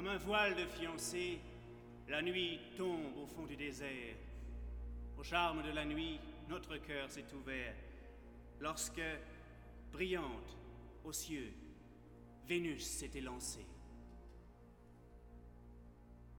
Comme un voile de fiancée, la nuit tombe au fond du désert. Au charme de la nuit, notre cœur s'est ouvert, lorsque, brillante aux cieux, Vénus s'est élancée.